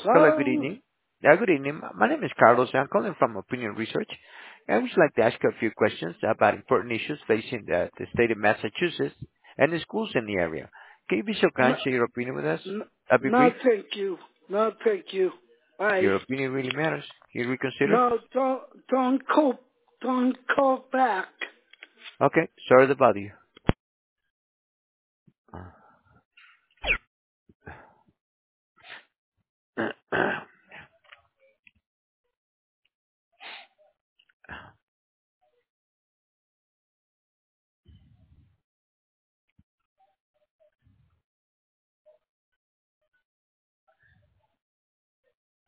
Hello, good Hello? evening. Yeah, good evening. My name is Carlos. I'm calling from Opinion Research. I would like to ask you a few questions about important issues facing the state of Massachusetts and the schools in the area. Can you be so kind No, to share your opinion with us? I'll be no, brief. thank you. No, thank you. Bye. Your opinion really matters. Can you reconsider? No, don't call back. Okay, sorry to bother you.